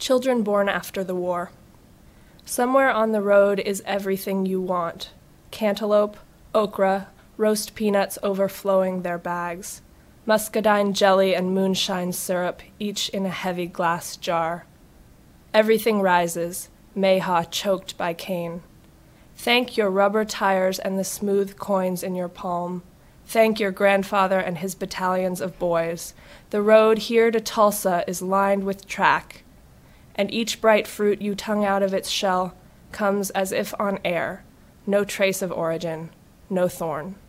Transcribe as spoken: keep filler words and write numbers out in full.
Children born after the war. Somewhere on the road is everything you want. Cantaloupe, okra, roast peanuts overflowing their bags, muscadine jelly and moonshine syrup, each in a heavy glass jar. Everything rises, Mayhaw choked by cane. Thank your rubber tires and the smooth coins in your palm. Thank your grandfather and his battalions of boys. The road here to Tulsa is lined with track, and each bright fruit you tongue out of its shell comes as if on air, no trace of origin, no thorn.